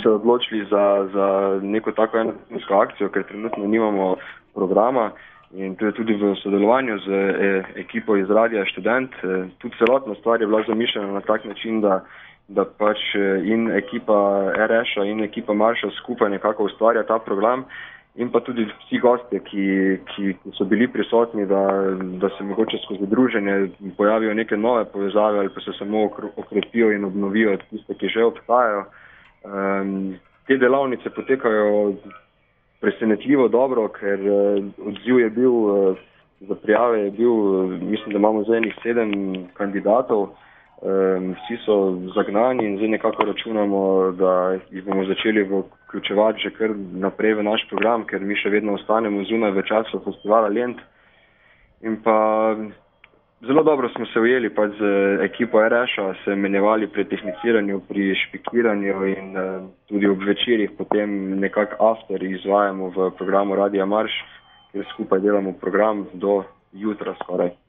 se odločili za neko tako enotedensko akcijo, ker trenutno nimamo programa in to je tudi v sodelovanju z ekipo iz Radia Študent. Tudi celotna stvar je bila zamišljena na tak način, da pač in ekipa RŠ-a in ekipa Marša skupaj nekako ustvarja ta program in pa tudi vsi gostje, ki so bili prisotni, da se mogoče skozi druženje pojavijo neke nove povezave ali pa se samo okrepijo in obnovijo tiste, ki že obstajajo. Te delavnice potekajo presenetljivo dobro, ker odziv je bil, za prijave je bil, mislim, da imamo zdaj 7 kandidatov, vsi so zagnani in zdaj nekako računamo, da jih bomo začeli vključevati že kar naprej v naš program, ker mi še vedno ostanemo zunaj v času festivala Lent. In pa zelo dobro smo se ujeli pač z ekipo RŠ-a, se menjevali pri tehniciranju, pri špikiranju in tudi ob večerih potem nekako after izvajamo v programu Radia Marš, kjer skupaj delamo program do jutra skoraj.